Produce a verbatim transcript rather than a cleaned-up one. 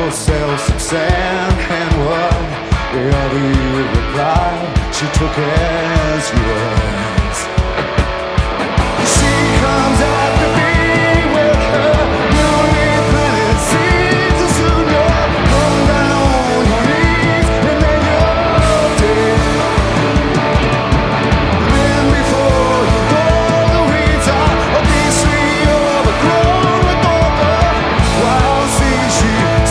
yourself some sand. And what the other you replied, she took as you were.